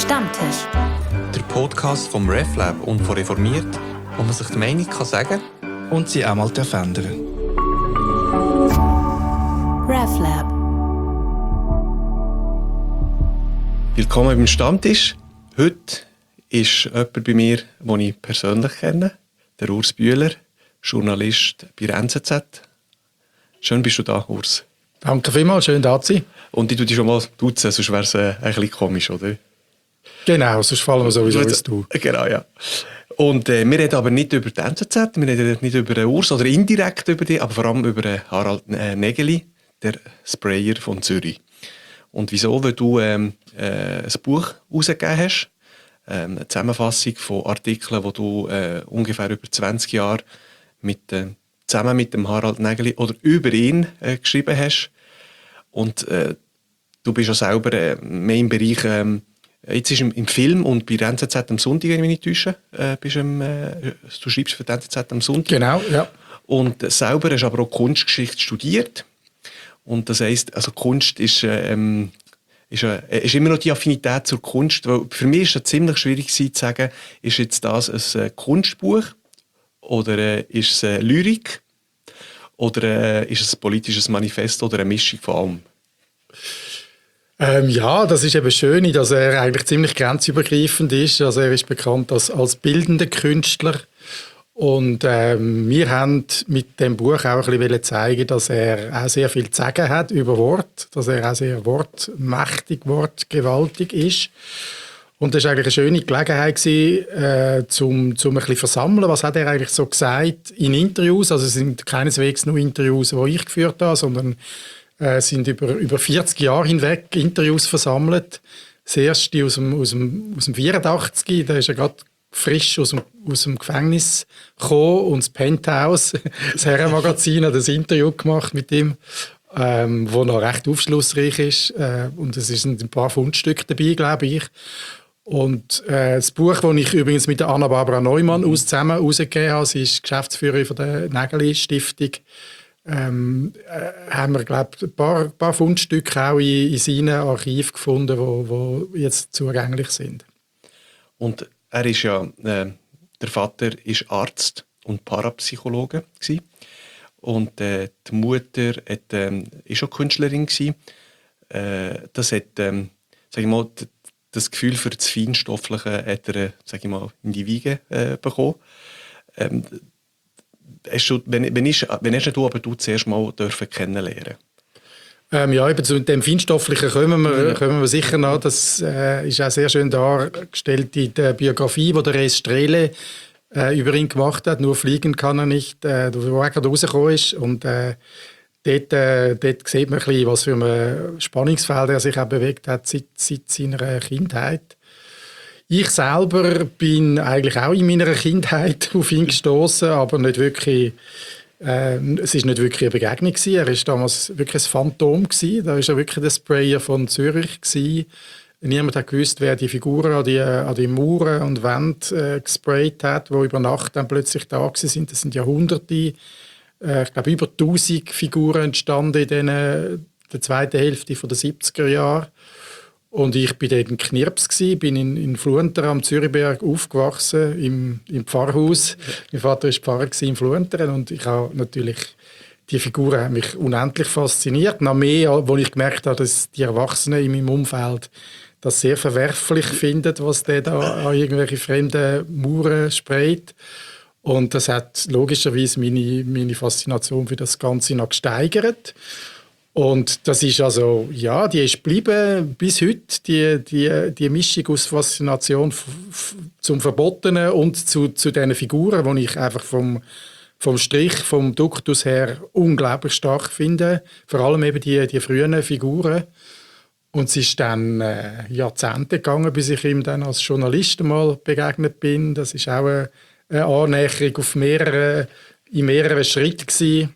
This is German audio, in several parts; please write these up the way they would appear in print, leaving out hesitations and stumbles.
Stammtisch. Der Podcast vom RefLab und von Reformiert, wo man sich die Meinung kann sagen und sie auch mal ändern. RefLab. Willkommen beim Stammtisch. Heute ist jemand bei mir, den ich persönlich kenne, der Urs Bühler, Journalist bei der NZZ. Schön bist du da, Urs. Danke vielmals, schön da zu sein. Und ich tue dich schon mal duzen, sonst wäre es ein bisschen komisch, oder? Genau, sonst fallen wir sowieso ins Du. Genau, ja. Und wir reden aber nicht über die NZZ, wir reden nicht über den Urs oder indirekt über die, aber vor allem über Harald Nägeli, der Sprayer von Zürich. Und wieso? Weil du ein Buch herausgegeben hast, eine Zusammenfassung von Artikeln, die du ungefähr über 20 Jahre zusammen mit dem Harald Nägeli oder über ihn geschrieben hast. Und du bist ja selber mehr im Bereich, jetzt ist im Film und bei der NZZ am Sonntag, wenn ich mich nicht täusche, du schreibst für die NZZ am Sonntag. Genau, ja. Und selber hast du aber auch Kunstgeschichte studiert. Und das heisst, also Kunst ist immer noch die Affinität zur Kunst. Weil für mich war es ziemlich schwierig zu sagen, ist jetzt das ein Kunstbuch oder ist es Lyrik oder ist es ein politisches Manifest oder eine Mischung von allem? Ja, das ist eben schön, dass er eigentlich ziemlich grenzübergreifend ist. Also er ist bekannt als bildender Künstler. Und wir haben mit dem Buch auch ein bisschen zeigen, dass er auch sehr viel zu sagen hat über Wort, dass er auch sehr wortmächtig, wortgewaltig ist. Und das war eigentlich eine schöne Gelegenheit, um ein bisschen versammeln, was hat er eigentlich so gesagt in Interviews. Also es sind keineswegs nur Interviews, die ich geführt habe, sondern sind über 40 Jahre hinweg Interviews versammelt. Das erste aus dem 84, da ist er gerade frisch aus dem Gefängnis gekommen und das Penthouse, das Herrenmagazin, hat ein Interview gemacht mit ihm, wo noch recht aufschlussreich ist. Und es sind ein paar Fundstücke dabei, glaube ich. Und das Buch, das ich übrigens mit der Anna-Barbara Neumann zusammen herausgegeben habe, sie ist Geschäftsführerin von der Nägeli-Stiftung, haben wir, glaube ich, ein paar Fundstücke auch in seinem Archiv gefunden, die jetzt zugänglich sind. Und er ist ja, der Vater ist Arzt und Parapsychologe gewesen. Und die Mutter ist auch Künstlerin gewesen. Das hat, sag ich mal, das Gefühl für das Feinstoffliche hat er, sag ich mal, in die Wiege bekommen. Wenn hast du zuerst mal kennenlernen? Ja, eben zu dem Feinstofflichen kommen wir sicher noch. Das ist auch sehr schön dargestellt in der Biografie, die der Res Strehle über ihn gemacht hat. Nur fliegen kann er nicht, wo er gerade rausgekommen ist. Und dort sieht man ein bisschen, was für ein Spannungsfeld er sich auch bewegt hat seit seiner Kindheit. Ich selber bin eigentlich auch in meiner Kindheit auf ihn gestoßen, aber nicht wirklich. Es war nicht wirklich eine Begegnung gewesen. Er war damals wirklich ein Phantom gewesen. Da war er wirklich der Sprayer von Zürich gewesen. Niemand hat gewusst, wer die Figuren an die Mauern und Wände gesprayt hat, die über Nacht dann plötzlich da sind. Das sind Jahrhunderte. Ich glaube, über 1000 Figuren entstanden in der zweiten Hälfte der 70er Jahre. Und ich war dort in Knirps, bin in Fluenteren am Zürichberg aufgewachsen, im Pfarrhaus. Mein Vater war Pfarrer in Fluenteren und ich habe natürlich, die Figuren haben mich unendlich fasziniert. Noch mehr, als ich gemerkt habe, dass die Erwachsenen in meinem Umfeld das sehr verwerflich finden, was der da an irgendwelche fremden Mauern sprayt. Und das hat logischerweise meine Faszination für das Ganze noch gesteigert. Und das ist also, ja, die ist geblieben bis heute, die Mischung aus Faszination zum Verbotenen und zu diesen Figuren, die ich einfach vom Strich, vom Duktus her unglaublich stark finde. Vor allem eben die frühen Figuren. Und es ist dann Jahrzehnte gegangen, bis ich ihm dann als Journalist mal begegnet bin. Das ist auch eine Annäherung in mehreren Schritten gewesen.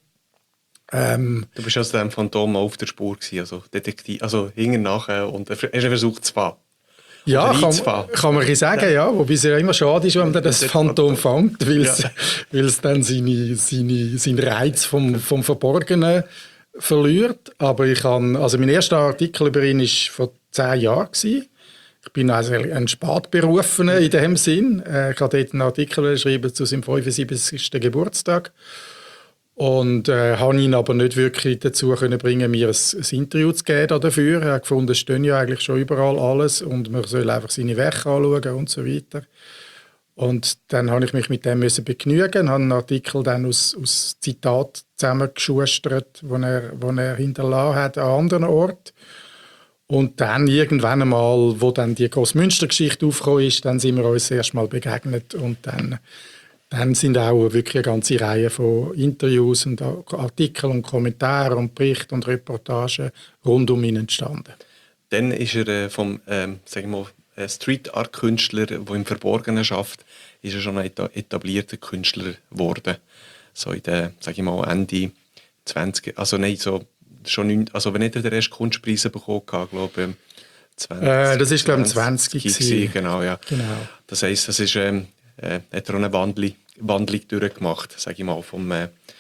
Du bist also dem Phantom auf der Spur gewesen, also Detektiv, also hinten nachher und hast einen Versuch zu fahren. Ja, kann man sagen, ja. Wobei es ja immer schade ist, wenn man das Phantom fängt, weil es dann seinen Reiz vom Verborgenen verliert. Aber mein erster Artikel über ihn war vor 10 Jahren. Ich bin also ein Spätberufener in dem Sinn. Ich habe dort einen Artikel geschrieben zu seinem 75. Geburtstag und habe ihn aber nicht wirklich dazu können bringen, mir ein Interview zu geben dafür. Er hat gefunden, es steht ja eigentlich schon überall alles und man soll einfach seine Werke anschauen und so weiter. Und dann habe ich mich mit dem begnügen, habe einen Artikel dann aus Zitat zusammengeschustert, wo er hinterlassen hat an anderen Orten. Und dann irgendwann einmal, wo dann die Grossmünster-Geschichte aufgekommen ist, dann sind wir uns erst mal begegnet und dann sind auch wirklich eine ganze Reihe von Interviews und Artikeln und Kommentaren und Berichten und Reportagen rund um ihn entstanden. Dann ist er vom Street Art Künstler, der im Verborgenen schafft, ist er schon ein etablierter Künstler geworden. So in den, Ende 20, also nein, so schon 9, also wenn nicht der erste Kunstpreis bekommen hat, glaube ich, 20. Das ist glaube ich 20 gewesen. Genau, ja. Genau. Das heisst, das ist, hat er auch eine Wandlung durchgemacht, sage ich mal, vom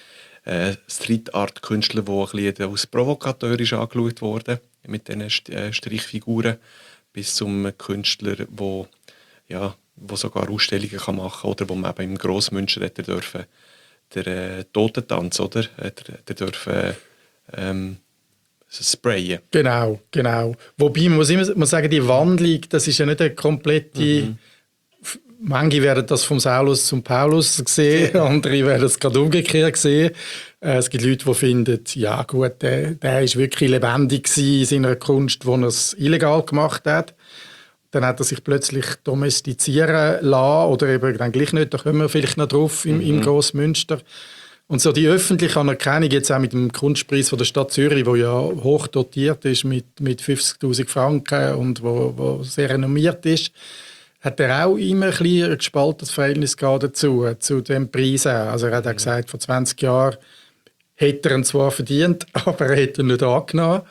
Street Art Künstler, der ein bisschen als Provokateur ist angeschaut wurde, mit diesen Strichfiguren, bis zum Künstler, wo sogar Ausstellungen kann machen kann oder wo man eben im Grossmünster hätte dürfen, der Totentanz, oder? Der dürfen sprayen. Genau. Wobei, man muss sagen, die Wandlung, das ist ja nicht eine komplette... Manche werden das vom Saulus zum Paulus sehen, andere werden es gerade umgekehrt sehen. Es gibt Leute, die finden, ja gut, der ist wirklich lebendig in seiner Kunst, wo er es illegal gemacht hat. Dann hat er sich plötzlich domestizieren lassen oder eben dann gleich nicht, da kommen wir vielleicht noch drauf im Grossmünster. Und so die öffentliche Anerkennung jetzt auch mit dem Kunstpreis von der Stadt Zürich, wo ja hoch dotiert ist mit 50'000 Franken und wo sehr renommiert ist, hat er auch immer ein gespaltenes Verhältnis dazu, zu dem Preis. Also er hat auch gesagt, vor 20 Jahren hätte er ihn zwar verdient, aber er hätte ihn nicht angenommen.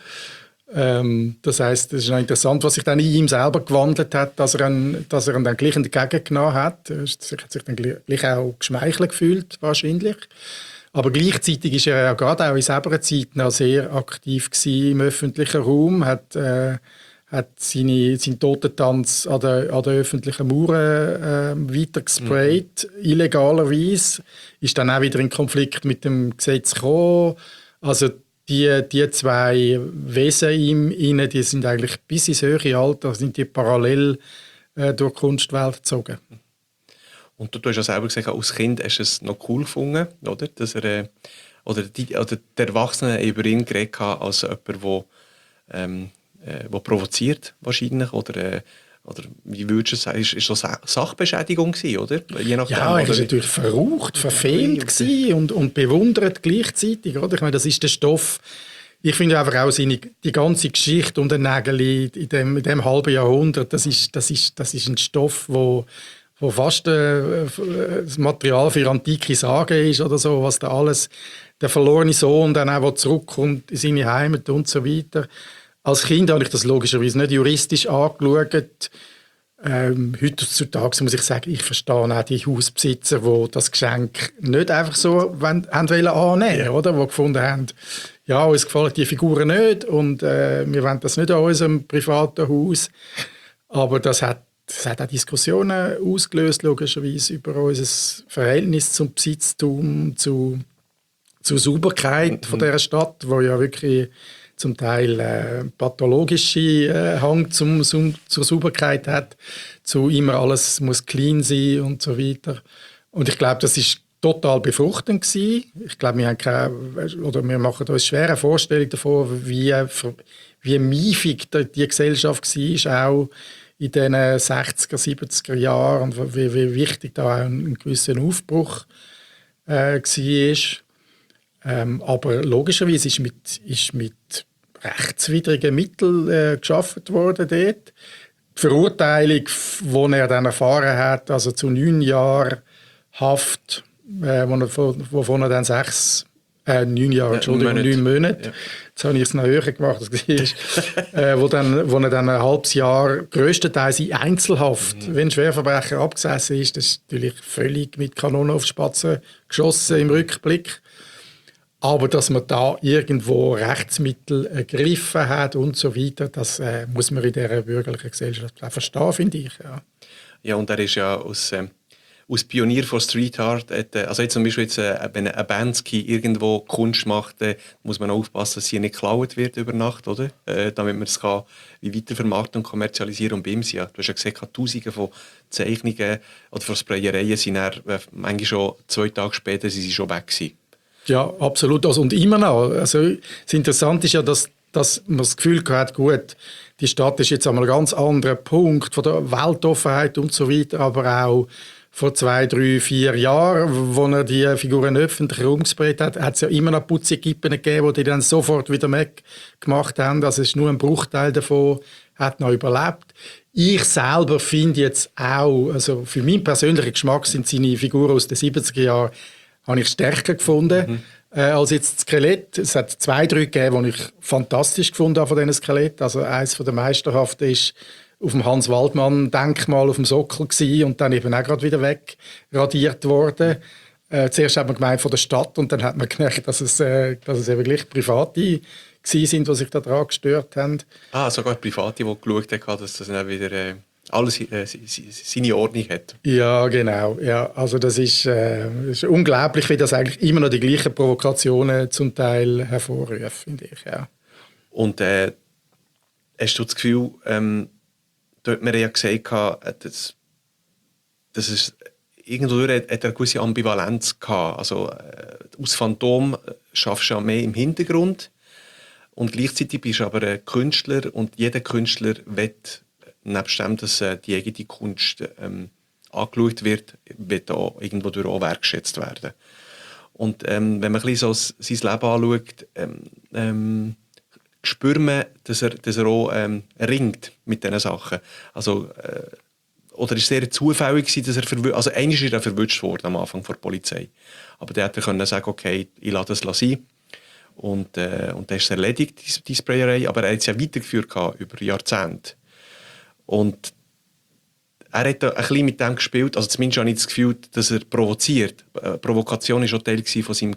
Das heisst, es ist interessant, was sich dann in ihm selber gewandelt hat, dass er ihn dann gleich entgegengenommen hat. Er hat sich dann gleich auch geschmeichelt gefühlt, wahrscheinlich. Aber gleichzeitig ist er ja gerade auch in selber Zeit noch sehr aktiv gewesen im öffentlichen Raum, hat seinen Totentanz an der öffentlichen Mauern weitergesprayt, illegalerweise. Ist dann auch wieder in Konflikt mit dem Gesetz gekommen. Also die zwei Wesen in ihm, die sind eigentlich bis ins höhere Alter sind die parallel durch die Kunstwelt gezogen. Und du hast ja selber gesagt, als Kind hast du es noch cool gefunden, oder? Dass er, oder die Erwachsenen über ihn geredet haben, als jemand, der provoziert wahrscheinlich, oder wie würdest du sagen, ist das Sachbeschädigung gewesen, oder? Je nachdem, ja, er war natürlich verraucht, verfehlt und bewundert gleichzeitig, oder? Ich meine, das ist der Stoff. Ich finde einfach auch die ganze Geschichte um den Nägel in dem halben Jahrhundert, das ist ein Stoff, wo fast das Material für antike Sagen ist oder so, was da alles, der verlorene Sohn dann auch zurückkommt in seine Heimat und so weiter. Als Kind habe ich das logischerweise nicht juristisch angeschaut. Heutzutage muss ich sagen, ich verstehe auch die Hausbesitzer, die das Geschenk nicht einfach so annehmen wollten, oder? Die gefunden haben, ja, uns gefallen die Figuren nicht und wir wollen das nicht an unserem privaten Haus. Aber das hat auch Diskussionen ausgelöst, logischerweise, über unser Verhältnis zum Besitztum, zur Sauberkeit von dieser Stadt, wo ja wirklich zum Teil pathologische Hang zur Sauberkeit hat, zu immer alles muss clean sein und so weiter. Und ich glaube, das ist total befruchtend gewesen. Ich glaube, wir machen uns schwere Vorstellungen davon, wie miefig die Gesellschaft war, auch in den 60er, 70er Jahren und wie wichtig da auch ein gewisser Aufbruch war. Aber logischerweise ist mit rechtswidrigen Mitteln geschaffen worden dort. Die Verurteilung, die er dann erfahren hat, also zu 9 Jahren Haft, wovon er dann 9 Monate. Ja. Jetzt habe ich es noch höher gemacht, wo er dann ein halbes Jahr grösstenteils in Einzelhaft, wenn Schwerverbrecher abgesessen ist, das ist natürlich völlig mit Kanonen auf Spatzen geschossen im Rückblick. Aber dass man da irgendwo Rechtsmittel ergriffen hat und so weiter, das muss man in dieser bürgerlichen Gesellschaft auch verstehen, finde ich. Ja. Ja, und er ist ja aus Pionier von Street Art, also jetzt zum Beispiel wenn ein Banksy irgendwo Kunst macht, muss man aufpassen, dass sie nicht geklaut wird über Nacht, oder? Damit man es kann wie weitervermarkten und kommerzialisieren. Und bei ihm, ja, du hast ja gesehen, Tausende von Zeichnungen oder von Sprayereien sind dann, manchmal schon 2 Tage später sind sie schon weg gewesen. Ja, absolut. Also, und immer noch. Also, das Interessante ist ja, dass man das Gefühl hat, gut, die Stadt ist jetzt an einem ganz anderen Punkt von der Weltoffenheit und so weiter, aber auch vor 2, 3, 4 Jahren, als er die Figuren öffentlich herumgesprayt hat, hat es ja immer noch Putzikippen gegeben, die dann sofort wieder weggemacht haben. Also es ist nur ein Bruchteil davon, hat noch überlebt. Ich selber finde jetzt auch, also für meinen persönlichen Geschmack sind seine Figuren aus den 70er Jahren, habe ich stärker gefunden als jetzt das Skelett. Es hat 2, 3 gegeben, die ich fantastisch gefunden habe von diesen Skeletten. Also eines der meisterhaften ist auf dem Hans-Waldmann-Denkmal auf dem Sockel gewesen und dann eben auch gerade wieder wegradiert worden. Zuerst hat man gemeint von der Stadt und dann hat man gemerkt, dass es eben gleich Private sind, die sich daran gestört haben. Sogar Private, die geschaut haben, dass das dann wieder alles seine Ordnung hat. Ja, genau. Ja, also das ist unglaublich, wie das eigentlich immer noch die gleichen Provokationen zum Teil hervorruft, finde ich. Ja. Und hast du das Gefühl, dort hat man ja gesagt, dass es irgendwo hat eine gewisse Ambivalenz gehabt. Also aus Phantom schaffst du ja mehr im Hintergrund und gleichzeitig bist du aber ein Künstler und jeder Künstler will, nebst dem, dass die eigene Kunst angeschaut wird, wird auch irgendwo durch auch wertgeschätzt werden. Und wenn man ein bisschen so sein Leben anschaut, spürt man, dass er auch ringt mit diesen Sachen. Also, oder ist es sehr zufällig gewesen, dass er also einmal ist er verwünscht worden am Anfang vor der Polizei. Aber der hätte können sagen, okay, ich lasse das sein. Und dann ist es erledigt, die Sprayerei. Aber er hat es ja weitergeführt über Jahrzehnte. Und er hat ein bisschen mit dem gespielt, also zumindest habe ich das Gefühl, dass er provoziert. Provokation war auch Teil von seinem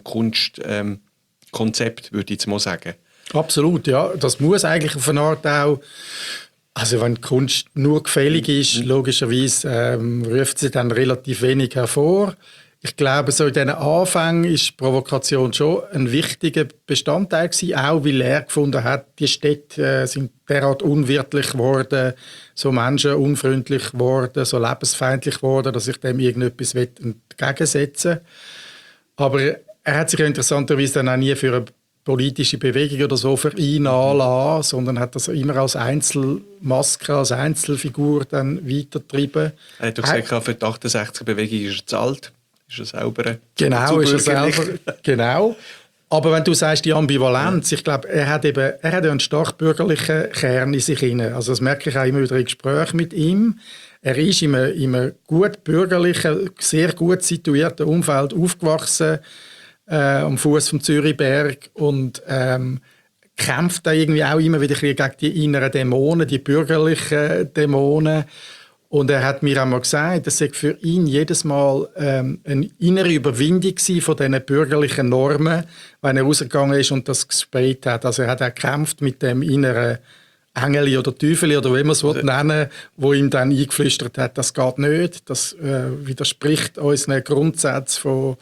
Kunstkonzept, würde ich jetzt mal sagen. Absolut, ja. Das muss eigentlich auf eine Art auch, also wenn die Kunst nur gefällig ist, logischerweise ruft sie dann relativ wenig hervor. Ich glaube, so in diesen Anfängen ist Provokation schon ein wichtiger Bestandteil gewesen, auch weil er gefunden hat, die Städte sind derart unwirtlich geworden, so menschenunfreundlich geworden, so lebensfeindlich geworden, dass ich dem irgendetwas entgegensetzen will. Aber er hat sich ja interessanterweise dann auch nie für eine politische Bewegung oder so für ihn anlassen, sondern hat das immer als Einzelmaske, als Einzelfigur dann weitergetrieben. Er hat doch gesagt, für die 68er-Bewegung ist er zu alt. Ist er selber genau, ist er selber, genau. Aber wenn du sagst, die Ambivalenz, ich glaube, er hat ja einen stark bürgerlichen Kern in sich hinein. Also das merke ich auch immer wieder in Gesprächen mit ihm. Er ist in einem gut bürgerlichen, sehr gut situierten Umfeld aufgewachsen, am Fuß vom Zürichberg und kämpft da irgendwie auch immer wieder gegen die inneren Dämonen, die bürgerlichen Dämonen. Und er hat mir einmal gesagt, das sei für ihn jedes Mal eine innere Überwindung von diesen bürgerlichen Normen, wenn er rausgegangen ist und das gesprayt hat. Also er hat auch gekämpft mit dem inneren Engel oder Teufel oder wie man es nennen, wo ihm dann eingeflüstert hat, das geht nicht, das widerspricht unseren Grundsätzen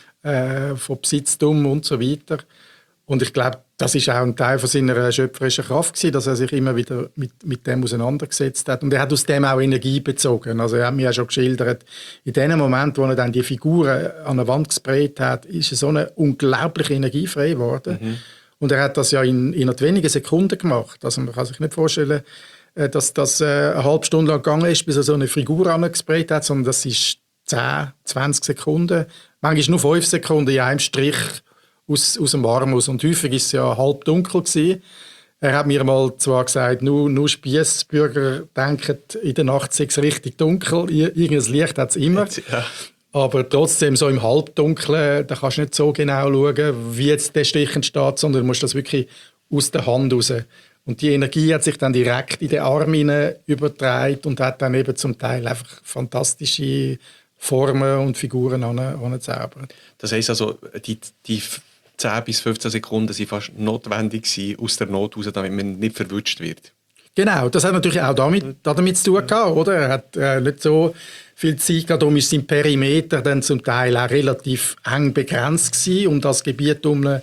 von Besitztum und so weiter. Und ich glaube, das ist auch ein Teil von seiner schöpferischen Kraft gewesen, dass er sich immer wieder mit dem auseinandergesetzt hat. Und er hat aus dem auch Energie bezogen. Also er hat mir ja schon geschildert, in dem Moment, wo er dann die Figuren an der Wand gesprayt hat, ist so eine unglaubliche Energie frei geworden. Mhm. Und er hat das ja in wenigen Sekunden gemacht. Also man kann sich nicht vorstellen, dass das eine halbe Stunde lang gegangen ist, bis er so eine Figur angesprayt hat, sondern das ist 10, 20 Sekunden, manchmal nur 5 Sekunden in einem Strich aus dem Warm aus. Und häufig war es ja halb dunkel gewesen. Er hat mir mal zwar gesagt, nur Spiessbürger denken, in der Nacht sei es richtig dunkel, irgendein Licht hat es immer. Ja. Aber trotzdem, so im Halbdunklen, da kannst du nicht so genau schauen, wie jetzt der Stich entsteht, sondern du musst das wirklich aus der Hand raus. Und die Energie hat sich dann direkt in den Arm übertragen und hat dann eben zum Teil einfach fantastische Formen und Figuren angezaubert. Das heisst also, die 10 bis 15 Sekunden sind fast notwendig gewesen, aus der Not heraus, damit man nicht verwutscht wird. Genau, das hat natürlich auch damit zu tun gehabt, oder? Er hat nicht so viel Zeit gehabt, darum ist sein Perimeter dann zum Teil auch relativ eng begrenzt gewesen, um das Gebiet wo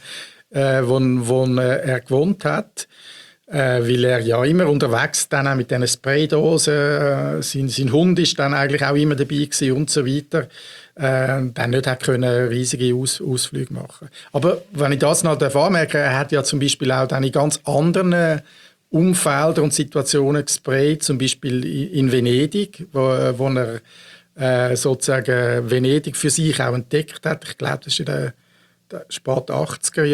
er gewohnt hat. Weil er ja immer unterwegs dann auch mit diesen Spraydosen, sein Hund ist dann eigentlich auch immer dabei gewesen und so weiter, dann nicht hat können riesige Ausflüge machen. Aber wenn ich das noch anmerke, er hat ja zum Beispiel auch dann in ganz anderen Umfeldern und Situationen gesprayt, zum Beispiel in Venedig, wo er sozusagen Venedig für sich auch entdeckt hat. Ich glaube, das war in den späten 80er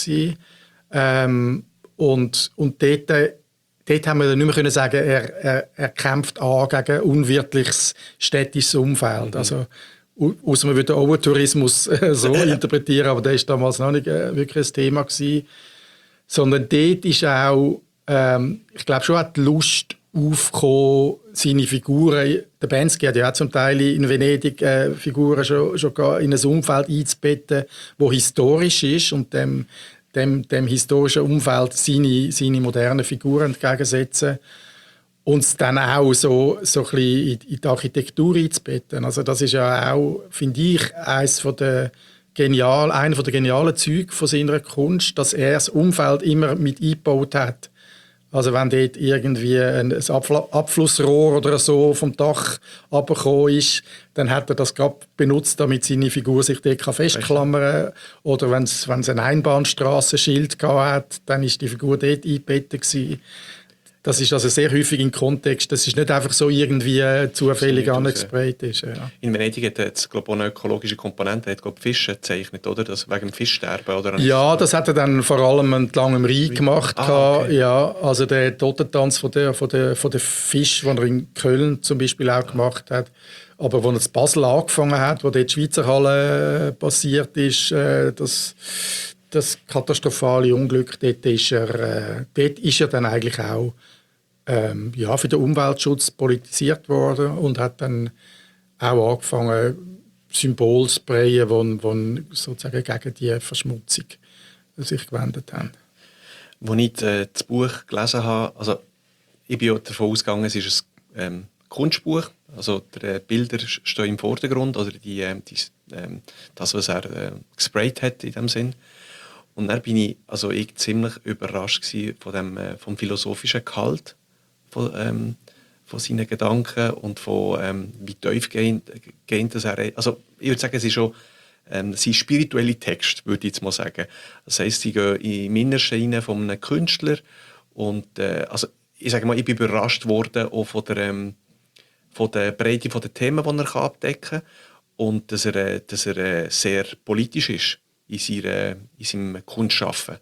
Jahren. Und dort haben wir dann nicht mehr können sagen, er kämpft an gegen unwirtliches städtisches Umfeld. Also, ausser man würde den Overtourismus so interpretieren, aber das war damals noch nicht wirklich ein Thema gewesen. Sondern dort ist auch, ich glaube schon, hat die Lust aufgekommen, seine Figuren, der Banksy hat ja auch zum Teil in Venedig Figuren schon in ein Umfeld einzubetten, das historisch ist und dem historischen Umfeld seine modernen Figuren entgegensetzen und es dann auch so ein bisschen in die Architektur einzubetten. Also das ist ja auch, finde ich, einer der genialen Züge von seiner Kunst, dass er das Umfeld immer mit eingebaut hat. Also wenn dort irgendwie ein Abflussrohr oder so vom Dach runtergekommen ist, dann hat er das gerade benutzt, damit seine Figur sich dort festklammern kann. Oder wenn es ein Einbahnstrassenschild hat, dann ist die Figur dort eingebettet gewesen. Das ist also sehr häufig im Kontext. Das ist nicht einfach so irgendwie zufällig angesprayt ist. Ja. In Venedig hat es, glaube ich, auch eine ökologische Komponente. Er hat Fische gezeichnet, oder? Das wegen dem Fischsterben, oder? Ja, das hat er dann vor allem entlang dem Rhein gemacht. Okay. Ja, also der Totentanz von der Fisch, den er in Köln zum Beispiel auch gemacht hat. Aber als er in Basel angefangen hat, wo dort die Schweizer Halle passiert ist, das katastrophale Unglück, dort ist er dann eigentlich auch für den Umweltschutz politisiert worden und hat dann auch angefangen, Symbole zu sprayen, die sozusagen gegen die Verschmutzung sich gewendet haben. Als ich das Buch gelesen habe, also ich bin davon ausgegangen, es ist ein Kunstbuch, also die Bilder stehen im Vordergrund, oder das, was er gesprayt hat in dem Sinn. Und dann bin ich ziemlich überrascht vom philosophischen Gehalt von seinen Gedanken und von wie tiefgehend das er. Also ich würde sagen, es ist schon sein spiritueller Text, würde ich jetzt mal sagen. Das heisst, sie gehen im Innersten rein von einem Künstler und ich sage mal, ich bin überrascht worden auch von der Breite der Themen, die er abdecken kann und dass er sehr politisch ist in seinem Kunstschaffen.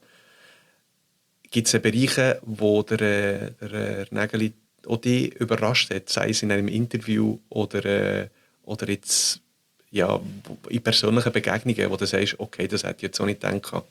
Gibt es Bereiche, wo der Nägeli auch dich überrascht hat, sei es in einem Interview oder jetzt in persönlichen Begegnungen, wo du sagst, okay, das hätte ich jetzt auch nicht gedacht.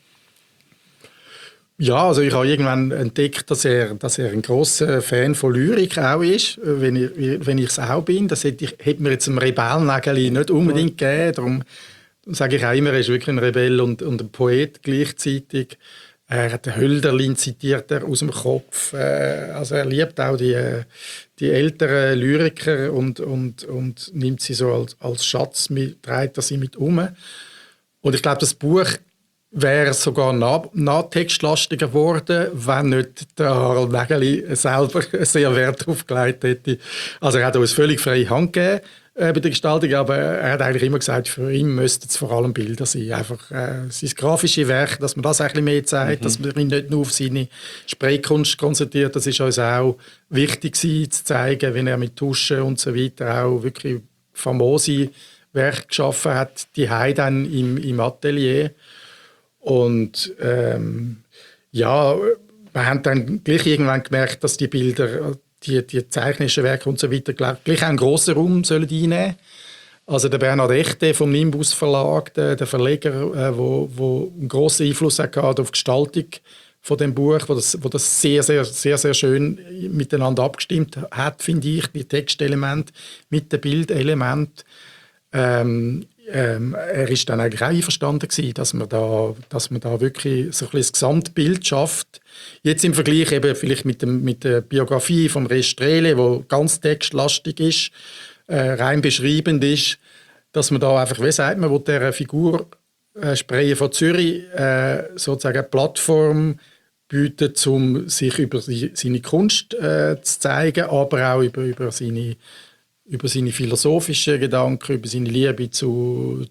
Ja, also ich habe irgendwann entdeckt, dass er ein grosser Fan von Lyrik auch ist, wenn ich es auch bin. Das hätte mir jetzt einem Rebellennägeli nicht unbedingt gegeben. Darum sage ich auch immer, er ist wirklich ein Rebell und ein Poet gleichzeitig. Er hat den Hölderlin zitiert aus dem Kopf. Also er liebt auch die älteren Lyriker und nimmt sie so als Schatz trägt er sie mit um. Und ich glaube, das Buch wäre sogar nahtextlastiger geworden, wenn nicht der Harald Nägeli selber sehr Wert darauf gelegt hätte. Also er hat uns völlig freie Hand gegeben bei der Gestaltung, aber er hat eigentlich immer gesagt, für ihn müssten es vor allem Bilder sein. Einfach sein grafische Werk, dass man das ein bisschen mehr zeigt, dass man ihn nicht nur auf seine Spraykunst konzentriert. Das ist uns auch wichtig gewesen, zu zeigen, wenn er mit Tuschen und so weiter auch wirklich famose Werke geschaffen hat, die dann im Atelier. Und wir haben dann gleich irgendwann gemerkt, dass die Bilder, die zeichnischen Werke und so weiter, gleich einen grossen Raum sollen einnehmen. Also der Bernhard Echte vom Nimbus Verlag, der Verleger, wo einen grossen Einfluss hat auf die Gestaltung von dem Buch, wo das sehr, sehr, sehr, sehr schön miteinander abgestimmt hat, finde ich, die Textelemente mit den Bildelemente. er ist dann eigentlich auch einverstanden gewesen, dass man da wirklich so ein bisschen das Gesamtbild schafft. Jetzt im Vergleich eben vielleicht mit der Biografie von Restrele, wo ganz textlastig ist, rein beschreibend ist, dass man da einfach, wie sagt man, wo der Figur Sprayer von Zürich sozusagen eine Plattform bietet, um sich über seine Kunst zu zeigen, aber auch über seine philosophischen Gedanken, über seine Liebe zur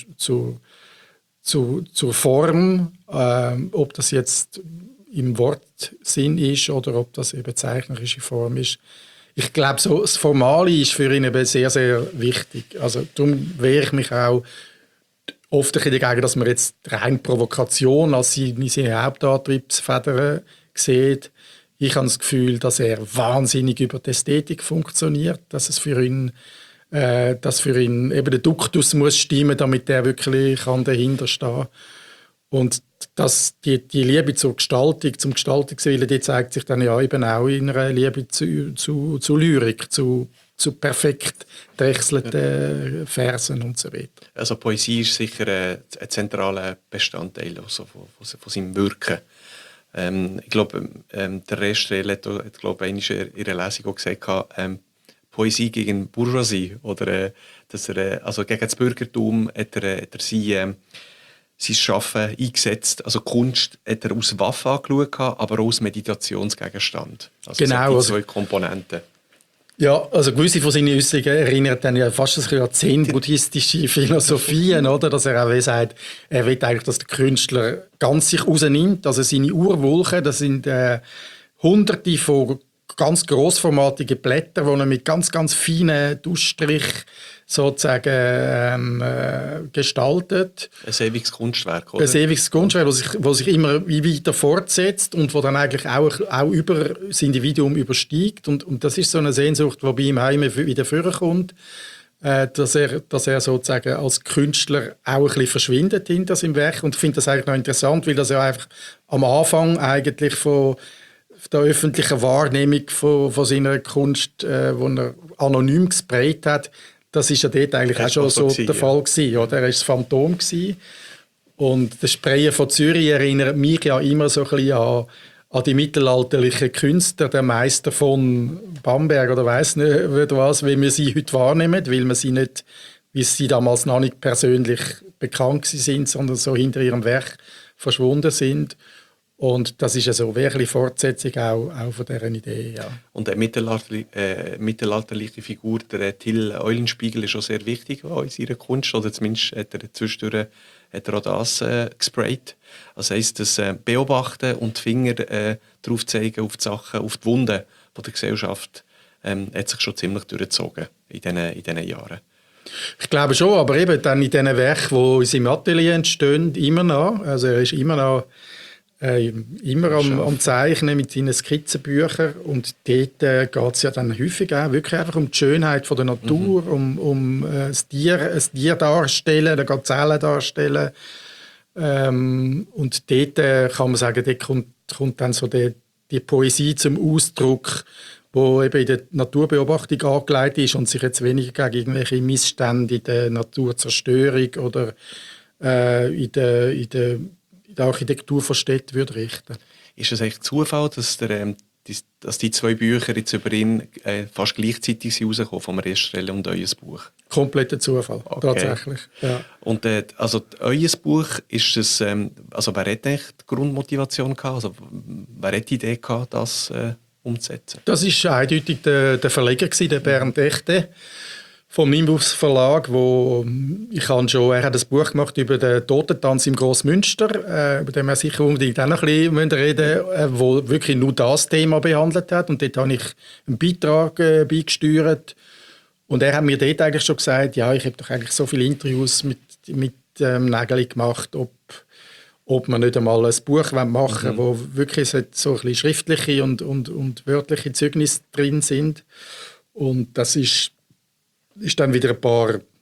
Form, ob das jetzt im Wortsinn ist oder ob das eben zeichnerische Form ist. Ich glaube, so das Formale ist für ihn eben sehr, sehr wichtig. Also darum wehre ich mich auch oft ein bisschen dagegen, dass man jetzt rein Provokation als seine Hauptantriebsfeder sieht. Ich habe das Gefühl, dass er wahnsinnig über die Ästhetik funktioniert, dass für ihn eben der Duktus muss stimmen, damit er wirklich dahinter stehen kann. Und die Liebe zur Gestaltung, zum Gestaltungswillen, die zeigt sich dann ja eben auch in einer Liebe zu Lyrik, zu perfekt drechselten Versen und so weiter. Also Poesie ist sicher ein zentraler Bestandteil also von seinem Wirken. Ich glaube, der Restrele hat einmal in ihrer Lesung auch gesagt, Poesie gegen Bourgeoisie oder dass also gegen das Bürgertum hat er sein Schaffen eingesetzt. Also Kunst hat er als Waffe angeschaut, aber auch als Meditationsgegenstand. Also genau, die zwei Komponenten. Ja, also gewisse von seinen Äußerungen erinnern dann ja fast ein bisschen an zen-buddhistische Philosophien, oder? Dass er auch sagt, er will eigentlich, dass der Künstler ganz sich rausnimmt. Also seine Urwolken, das sind Hunderte von ganz grossformatigen Blättern, die er mit ganz, ganz feinen Duschstrichen sozusagen gestaltet. Ein ewiges Kunstwerk, oder? Ein ewiges Kunstwerk, das sich immer weiter fortsetzt und wo dann eigentlich auch über das Individuum übersteigt. Und das ist so eine Sehnsucht, die bei ihm auch immer wieder vorkommt, dass er sozusagen als Künstler auch ein bisschen verschwindet hinter seinem Werk. Und ich finde das eigentlich noch interessant, weil das ja einfach am Anfang eigentlich von der öffentlichen Wahrnehmung von seiner Kunst, die er anonym gesprayt hat, das ist ja dort eigentlich auch schon so der Fall gewesen, oder? Er war das Phantom gewesen. Und das Sprayer von Zürich erinnert mich ja immer so ein bisschen an die mittelalterlichen Künstler, der Meister von Bamberg oder weiss nicht was, wie wir sie heute wahrnehmen, weil sie damals noch nicht persönlich bekannt sind, sondern so hinter ihrem Werk verschwunden sind. Und das ist also wirklich eine Fortsetzung auch von dieser Idee. Ja. Und eine mittelalterliche Figur, der Till Eulenspiegel, ist auch sehr wichtig in seiner Kunst. Oder zumindest hat er zwischendurch auch das gesprayt. Das heisst, das Beobachten und die Finger drauf zeigen auf die Sachen, auf die Wunden von der Gesellschaft, hat sich schon ziemlich durchgezogen in diesen Jahren. Ich glaube schon, aber eben dann in diesen Werken, die in seinem Atelier entstehen, immer noch. Also er ist immer noch immer am Zeichnen mit seinen Skizzenbüchern und dort geht es ja dann häufig auch wirklich einfach um die Schönheit von der Natur, um das Tier darstellen, eine Gazelle darstellen und dort kann man sagen, dort kommt dann so die Poesie zum Ausdruck, wo eben in der Naturbeobachtung angelegt ist und sich jetzt weniger gegen irgendwelche Missstände in der Naturzerstörung oder in der Architektur von Städten würde richten. Ist es echt Zufall, dass die zwei Bücher jetzt über ihn fast gleichzeitig rausgekommen, vom Restrele und euer Buch? Kompletter Zufall, okay. Tatsächlich. Ja. Und also euer Buch, ist es, also wer hat eigentlich die Grundmotivation gehabt? Also wer hat die Idee gehabt, das umzusetzen? Das war eindeutig der Verleger, der Bernd Echte. Vom Nimbus Verlag, er hat ein Buch gemacht über den Totentanz im Grossmünster, über den wir sicher unbedingt auch noch ein bisschen reden müssen, wo wirklich nur das Thema behandelt hat. Und dort habe ich einen Beitrag beigesteuert. Und er hat mir dort eigentlich schon gesagt, ja, ich habe doch eigentlich so viele Interviews mit Nägeli gemacht, ob man nicht einmal ein Buch machen wo wirklich so ein bisschen schriftliche und wörtliche Zeugnisse drin sind. Und das ist dann wieder ein paar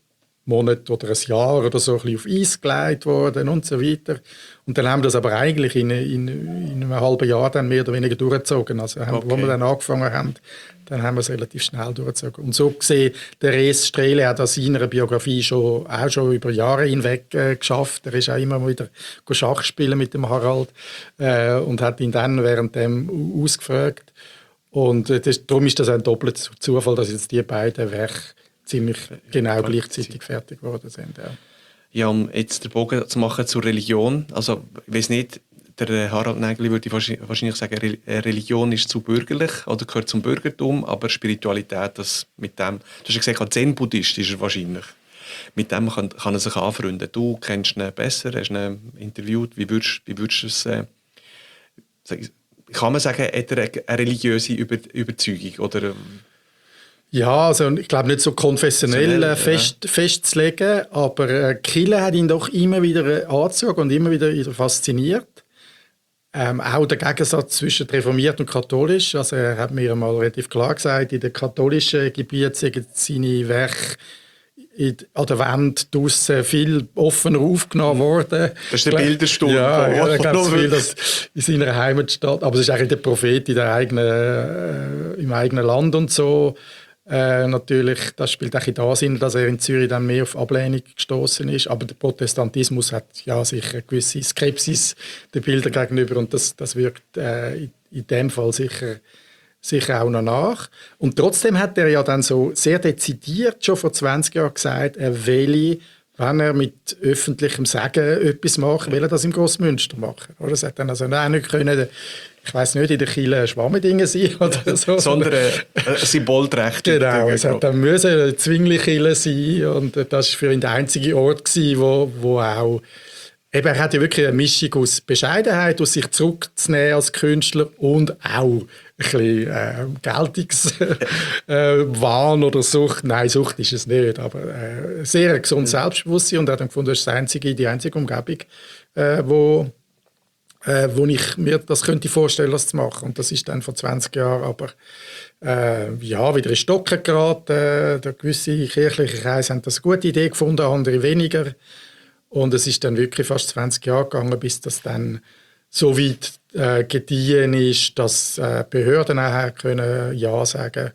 Monate oder ein Jahr oder so ein bisschen auf Eis gelegt worden und so weiter. Und dann haben wir das aber eigentlich in einem halben Jahr dann mehr oder weniger durchgezogen. Also Als wir dann angefangen haben, dann haben wir es relativ schnell durchgezogen. Und so gesehen, der Res Strehle hat an seiner Biografie auch schon über Jahre hinweg geschafft. Er ist auch immer wieder Schach spielen mit dem Harald und hat ihn dann währenddem ausgefragt. Und darum ist das ein doppelter Zufall, dass jetzt die beiden Werke ziemlich genau gleichzeitig fertig geworden sind. Ja. Ja, um jetzt den Bogen zu machen zur Religion. Also, ich weiss nicht, der Harald Nägeli würde wahrscheinlich sagen, Religion ist zu bürgerlich oder gehört zum Bürgertum, aber Spiritualität, das mit dem, du hast ja gesagt, Zen-Buddhist ist er wahrscheinlich. Mit dem kann er sich anfreunden. Du kennst ihn besser, hast ihn interviewt. Wie würdest du es kann man sagen, hat er eine religiöse Überzeugung? Oder? Ja, also ich glaube nicht so konfessionell festzulegen, aber Kirche hat ihn doch immer wieder angezogen und immer wieder fasziniert. Auch der Gegensatz zwischen reformiert und katholisch. Also er hat mir mal relativ klar gesagt, in den katholischen Gebieten sind seine Werke an der Wand draussen viel offener aufgenommen worden. Das ist der Bildersturm. Ja, ich glaube, viel das in seiner Heimatstadt. Aber es ist eigentlich der Prophet im eigenen Land und so. Natürlich, das spielt auch in der Sinn, dass er in Zürich dann mehr auf Ablehnung gestoßen ist. Aber der Protestantismus hat ja sicher eine gewisse Skepsis den Bildern gegenüber und das wirkt in dem Fall sicher auch noch nach. Und trotzdem hat er ja dann so sehr dezidiert schon vor 20 Jahren gesagt, er will, wenn er mit öffentlichem Sagen etwas macht, will er das im Grossmünster machen. Oder? Es hat dann also auch nicht können, ich weiss nicht, in der Kirche Schwammedinge sein oder so. Sondern symbolträchtig. Genau, es hat dann eine Zwingli-Kirche sein und das war für ihn der einzige Ort gewesen, wo auch eben, er hat ja wirklich eine Mischung aus Bescheidenheit, aus sich zurückzunehmen als Künstler und auch ein bisschen Geltungswahn oder Sucht. Nein, Sucht ist es nicht, aber sehr gesundes Selbstbewusstsein und er hat dann gefunden, das ist die einzige Umgebung, wo ich mir das könnte vorstellen, das zu machen. Und das ist dann vor 20 Jahren aber wieder in Stocken geraten. Gewisse kirchliche Kreise haben das eine gute Idee gefunden, andere weniger. Und es ist dann wirklich fast 20 Jahre gegangen, bis das dann so weit gediehen ist, dass Behörden nachher können Ja sagen.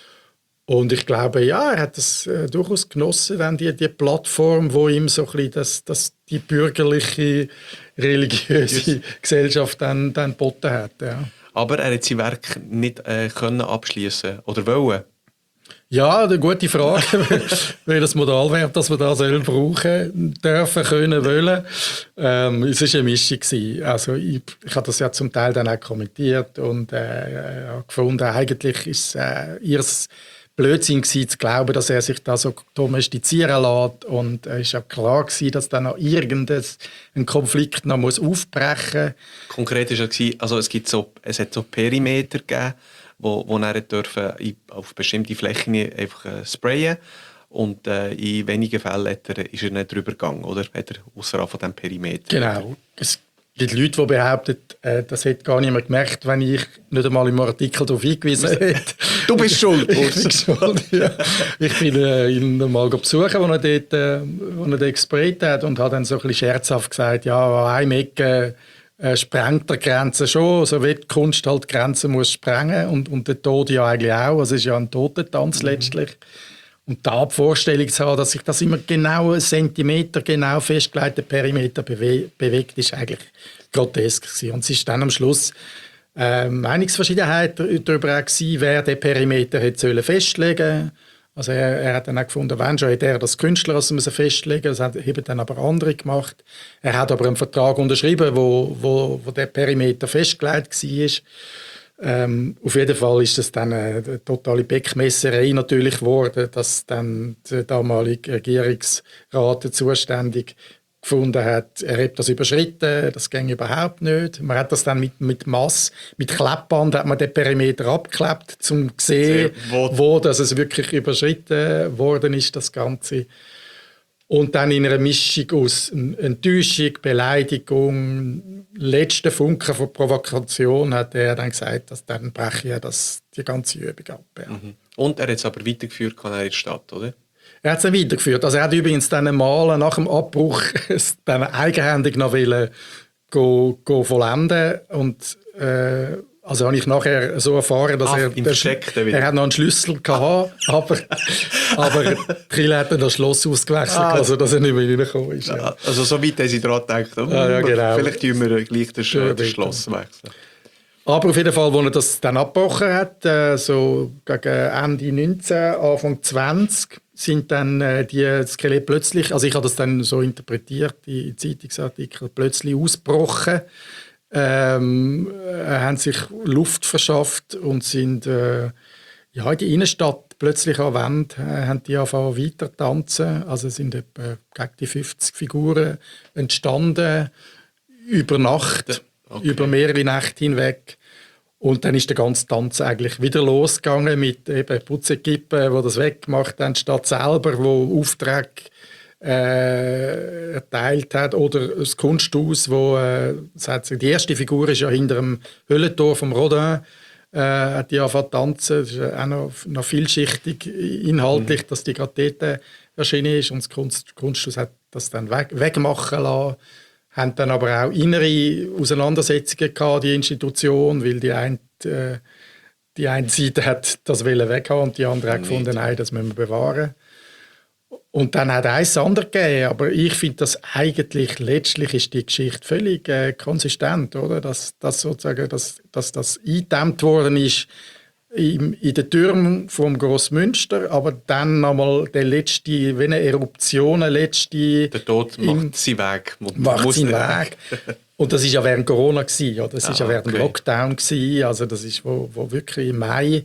Und ich glaube, ja, er hat das durchaus genossen, dann die Plattform, wo ihm so ein bisschen die bürgerliche, religiöse Gesellschaft dann geboten hat. Ja. Aber er hat sein Werk nicht können abschließen oder wollen. Ja, eine gute Frage, welches Modalwert das wir da brauchen dürfen, können, wollen. Es war eine Mischung. Also ich habe das ja zum Teil dann auch kommentiert und gefunden, eigentlich ist es ihres Blödsinn gewesen, zu glauben, dass er sich da so domestizieren lässt. Und es war auch klar gewesen, dass dann noch irgendein Konflikt noch aufbrechen muss. Konkret war es, also es hat so Perimeter gegeben, wo er auf bestimmte Flächen einfach sprayen und in wenigen Fällen ist er nicht drüber gegangen, oder? Hat er außerhalb von diesem Perimeter. Genau. Es gibt Leute, die behaupten, das hätte gar niemand gemerkt, wenn ich nicht einmal im Artikel darauf hingewiesen hätte. Du bist schuld. Ich bin schuld, ja. Ich bin ihn mal besuchen, wo er dort gesprayt hat und habe dann so ein bisschen scherzhaft gesagt, ja, an einem Ecke sprengt der Grenzen schon, so wie die Kunst halt Grenzen muss sprengen und der Tod ja eigentlich auch, es ist ja ein Totentanz letztlich. Und da die Vorstellung zu haben, dass sich das immer genau einen Zentimeter genau festgelegte Perimeter bewegt, ist eigentlich grotesk gewesen. Und es ist dann am Schluss Meinungsverschiedenheit darüber gewesen, wer den Perimeter hätte festlegen sollen. Also er hat dann auch gefunden, wenn schon, hätte er das Künstler also festlegen müssen. Das haben dann aber andere gemacht. Er hat aber einen Vertrag unterschrieben, wo der Perimeter festgelegt war. Auf jeden Fall ist das dann eine totale Beckmesserei natürlich geworden, dass dann der damalige Regierungsrat zuständig gefunden hat, er hat das überschritten, das ging überhaupt nicht. Man hat das dann mit Klebband hat man den Perimeter abgeklebt, um zu sehen, wo das es wirklich überschritten worden ist, das Ganze. Und dann in einer Mischung aus Enttäuschung, Beleidigung, letzten Funken von Provokation hat er dann gesagt, dass dann breche er die ganze Übung ab. Ja. Und er hat es aber weitergeführt in der Stadt, oder? Er hat es dann weitergeführt. Also er hat übrigens dann mal nach dem Abbruch es dann eigenhändig noch vollenden und also habe ich nachher so erfahren, dass er hat noch einen Schlüssel gehabt, aber Trille hat dann das Schloss ausgewechselt, also dass er nicht mehr reingekommen ist. Ja. Also so weit haben sie daran gedacht, genau. Vielleicht tun wir gleich das Schloss wechseln. Aber auf jeden Fall, als er das dann abgebrochen hat, so gegen Ende 19, Anfang 20, sind dann die Skelette plötzlich, also ich habe das dann so interpretiert, die Zeitungsartikel, plötzlich ausgebrochen, haben sich Luft verschafft und sind in die Innenstadt plötzlich an Wand, haben die angefangen weiter zu tanzen. Also es sind etwa gegen die 50 Figuren entstanden, über Nacht, über mehrere Nächte hinweg. Und dann ist der ganze Tanz eigentlich wieder losgegangen mit eben Putzekippen, die das weggemacht haben, die Stadt selber, die Aufträge erteilt hat, oder das Kunsthaus, wo die erste Figur ist ja hinter dem Höllentor vom Rodin, hat die angefangen zu tanzen. Das ist auch noch vielschichtig inhaltlich, dass die gerade dort erschienen ist, und das Kunsthaus hat das dann wegmachen lassen. Haben dann aber auch innere Auseinandersetzungen gehabt, die Institution, weil die eine Seite hat das weghaben und die andere hat gefunden, nein, das müssen wir bewahren. Und dann hat es andere gegeben, aber ich finde, dass eigentlich letztlich ist die Geschichte völlig konsistent, oder? Dass das eingedämmt worden ist in den Türmen vom Grossmünster, aber dann nochmal der letzte, wie eine Eruption, der Tod macht seinen Weg. Und das war ja während Corona gewesen, oder? Das war ja während dem Lockdown gewesen, also das ist wo wirklich im Mai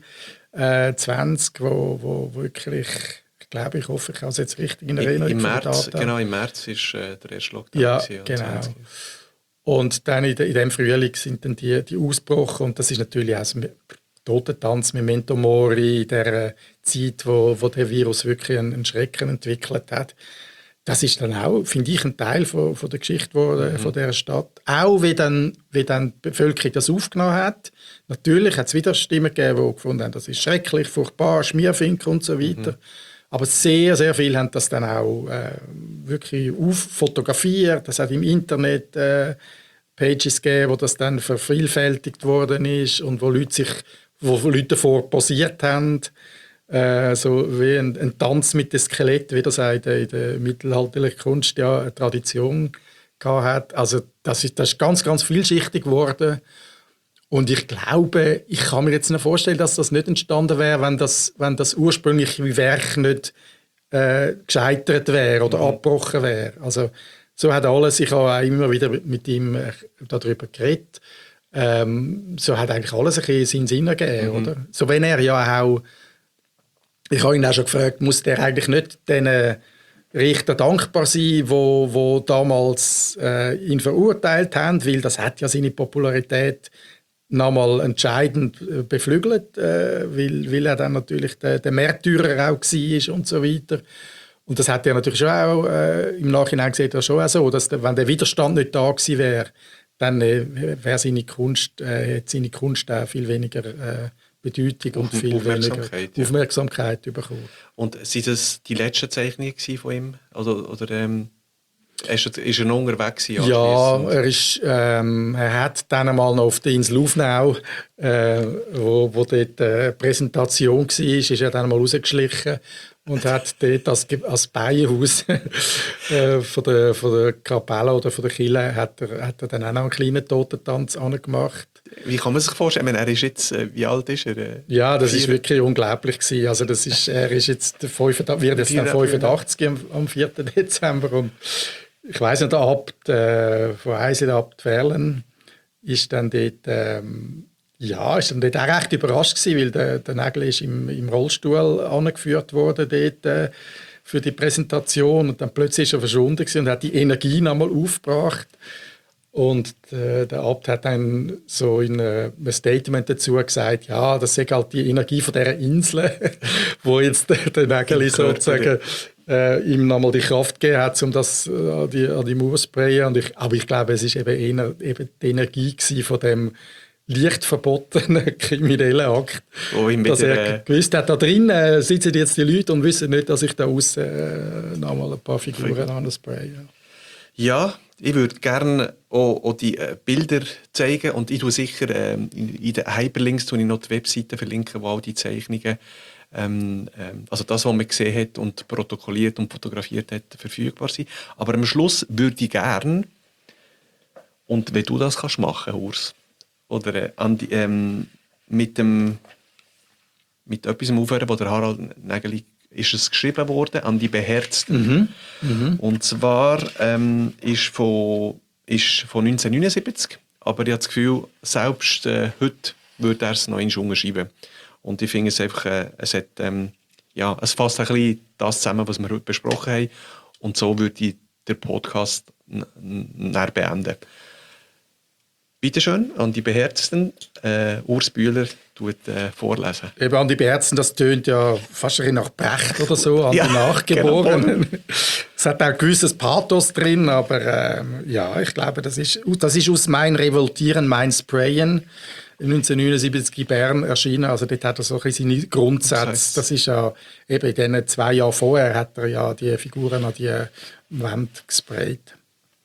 20, wo wirklich, ich hoffe, ich habe es jetzt richtig in Erinnerung. Im März war der erste Lockdown. Ja, genau. 20. Und dann in dem Frühling sind dann die ausgebrochen, und das ist natürlich auch Totentanz, Memento Mori, in der Zeit, wo der Virus wirklich einen Schrecken entwickelt hat. Das ist dann auch, finde ich, ein Teil von der Geschichte von dieser Stadt. Auch wie dann die Bevölkerung das aufgenommen hat. Natürlich hat es wieder Stimmen gegeben, die gefunden haben, das ist schrecklich, furchtbar, Schmierfink und so weiter. Aber sehr, sehr viele haben das dann auch wirklich fotografiert. Das hat im Internet Pages gegeben, wo das dann vervielfältigt worden ist und wo Leute davor posiert haben. So wie ein Tanz mit dem Skelett, wie das in der mittelalterlichen Kunst ja eine Tradition hat. Also das ist ganz, ganz vielschichtig geworden. Und ich glaube, ich kann mir jetzt nicht vorstellen, dass das nicht entstanden wäre, wenn das ursprüngliche Werk nicht gescheitert wäre oder abgebrochen wäre. Also so hat alles, ich habe auch immer wieder mit ihm darüber geredet, so hat eigentlich alles ein bisschen seinen Sinn gegeben, oder? So wenn er ja auch, ich habe ihn auch schon gefragt, muss der eigentlich nicht den Richter dankbar sein, wo damals ihn verurteilt haben, weil das hat ja seine Popularität nochmal entscheidend beflügelt, weil er dann natürlich der Märtyrer auch war und so weiter. Und das hat er natürlich schon auch, im Nachhinein sieht er schon auch so, dass wenn der Widerstand nicht da gewesen wäre, dann wäre seine Kunst auch viel weniger Bedeutung und viel weniger Aufmerksamkeit bekommen. Und sind das die letzten Zeichnungen von ihm? Oder ist er noch unterwegs? Ja, er hat dann einmal noch auf der Insel Lufnau, wo dort eine Präsentation war, ist er dann mal rausgeschlichen und hat dort als Beienhaus von der Kapelle oder von der Kirche hat er dann auch noch einen kleinen Totentanz angemacht. Wie kann man sich vorstellen? Ich meine, er ist jetzt, wie alt ist er? Ja, das ist wirklich unglaublich gewesen. Also er ist jetzt 85 am 4. Dezember und ich weiss nicht, der Abt von Eisen, der Abt Verlen, ist dann dort auch recht überrascht gewesen, weil der Nägel ist im Rollstuhl angeführt worden dort, für die Präsentation, und dann plötzlich ist er verschwunden gewesen und hat die Energie nochmal aufgebracht. Und der Abt hat dann so in einem Statement dazu gesagt, ja, das sei halt die Energie von dieser Insel, wo jetzt der Nägel sozusagen ihm nochmal die Kraft gegeben hat, um das an die Mauer zu sprayen. Aber ich glaube, es war eben die Energie von dem leicht verbotenen kriminellen Akt. Wo ihm dass wieder, er gewusst hat, da drin sitzen jetzt die Leute und wissen nicht, dass ich da aussen noch mal ein paar Figuren anspraye. Ja, ich würde gerne auch die Bilder zeigen und ich tue sicher in den Hyperlinks tue ich noch die Webseite verlinken, wo all die Zeichnungen, also das, was man gesehen hat und protokolliert und fotografiert hat, verfügbar sind. Aber am Schluss würde ich gerne, und wenn du das kannst machen, Urs, oder mit etwas aufhören, wo der Harald Nägeli ist es geschrieben worden, an die Beherzten. Und zwar ist von 1979, aber ich habe das Gefühl, selbst heute würde er es noch in Schwung schreiben. Und ich finde es einfach, es fasst ein bisschen das zusammen, was wir heute besprochen haben. Und so würde ich den Podcast näher beenden. Bitte schön, an die Beherzten. Urs Bühler tut vorlesen. Eben an die Beherzten, das tönt ja fast ein bisschen nach Brecht oder so, an Ja, die Nachgeborenen. genau. Es hat auch ein gewisses Pathos drin, aber ich glaube, das ist aus «Mein Revoltieren, mein Sprayen» 1979 in Bern erschienen. Also dort hat er so ein bisschen seine Grundsätze. Das ist ja eben in den 2 Jahren vorher hat er ja die Figuren an die Wand gesprayt.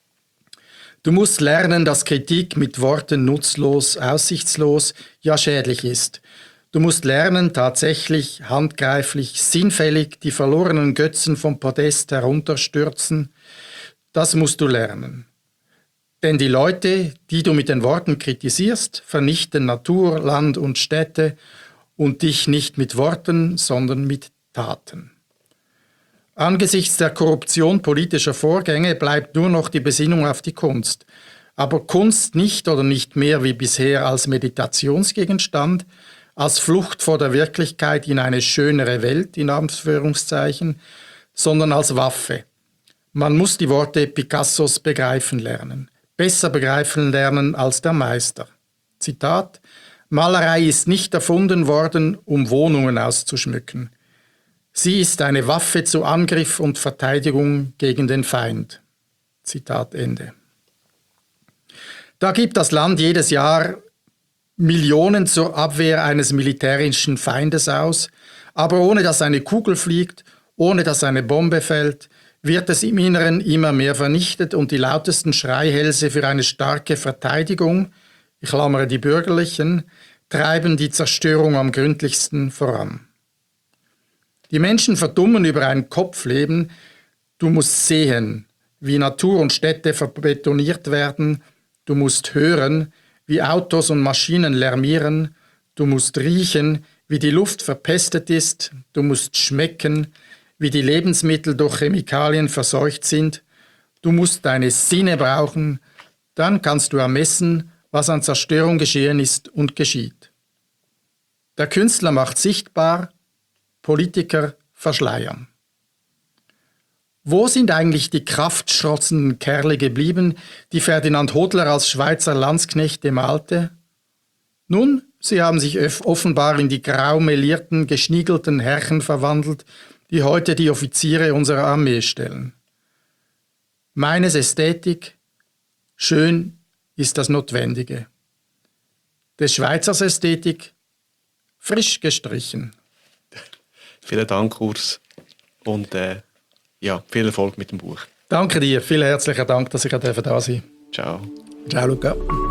Du musst lernen, dass Kritik mit Worten nutzlos, aussichtslos, ja schädlich ist. Du musst lernen, tatsächlich, handgreiflich, sinnfällig die verlorenen Götzen vom Podest herunterstürzen. Das musst du lernen. Denn die Leute, die du mit den Worten kritisierst, vernichten Natur, Land und Städte und dich nicht mit Worten, sondern mit Taten. Angesichts der Korruption politischer Vorgänge bleibt nur noch die Besinnung auf die Kunst. Aber Kunst nicht oder nicht mehr wie bisher als Meditationsgegenstand, als Flucht vor der Wirklichkeit in eine schönere Welt, in Anführungszeichen, sondern als Waffe. Man muss die Worte Picassos begreifen lernen. Besser begreifen lernen als der Meister. Zitat: Malerei ist nicht erfunden worden, um Wohnungen auszuschmücken. Sie ist eine Waffe zu Angriff und Verteidigung gegen den Feind. Zitat Ende. Da gibt das Land jedes Jahr Millionen zur Abwehr eines militärischen Feindes aus, aber ohne dass eine Kugel fliegt, ohne dass eine Bombe fällt, wird es im Inneren immer mehr vernichtet und die lautesten Schreihälse für eine starke Verteidigung, ich klammere die Bürgerlichen, treiben die Zerstörung am gründlichsten voran. Die Menschen verdummen über ein Kopfleben. Du musst sehen, wie Natur und Städte verbetoniert werden. Du musst hören, wie Autos und Maschinen lärmieren. Du musst riechen, wie die Luft verpestet ist. Du musst schmecken, wie die Lebensmittel durch Chemikalien verseucht sind. Du musst deine Sinne brauchen. Dann kannst du ermessen, was an Zerstörung geschehen ist und geschieht. Der Künstler macht sichtbar, Politiker verschleiern. Wo sind eigentlich die kraftstrotzenden Kerle geblieben, die Ferdinand Hodler als Schweizer Landsknechte malte? Nun, sie haben sich offenbar in die grau melierten, geschniegelten Herren verwandelt, die heute die Offiziere unserer Armee stellen. Meines Ästhetik, schön ist das Notwendige. Des Schweizers Ästhetik, frisch gestrichen. Vielen Dank, Urs. Und viel Erfolg mit dem Buch. Danke dir, vielen herzlichen Dank, dass ich da sein durfte. Ciao. Ciao, Luca.